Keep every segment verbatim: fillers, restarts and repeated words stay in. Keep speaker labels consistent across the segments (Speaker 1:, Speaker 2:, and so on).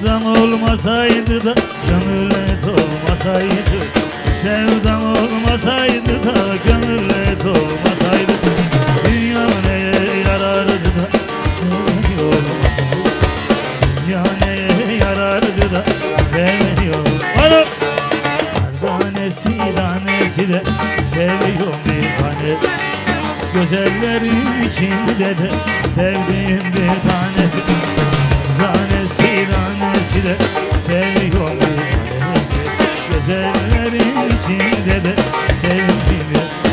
Speaker 1: Sevdam olmasaydı da gönül et olmasaydı, sevdam olmasaydı da gönül et olmasaydı, dünya neye yarardı da sevmeni olmasaydı, dünya neye yarardı da sevmeni olmasaydı. Tanesi tanesi de seviyorum bir tane, güzellerin içinde de sevdiğim bir tanesi. Tanesi tanesi de seviyorum bir tanesi, güzellerin içinde de sevdiğim bir tanesi.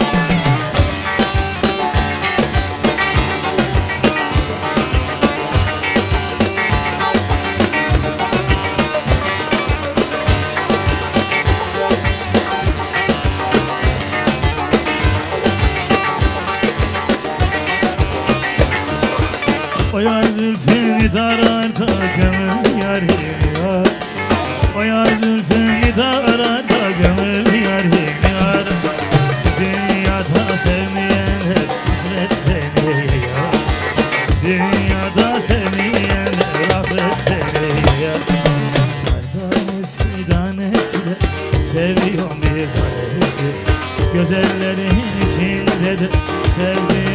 Speaker 1: O yar zülfünü tarar da gönül yarim yar, o yar zülfünü tarar da gönül yarim yar. Dünyada sevmeyenler rahmet beni yar, dünyada sevmeyenler rahmet beni yar. Tanesi tanesi de seviyorum bir tanesi, güzellerin içinde de sevdiğim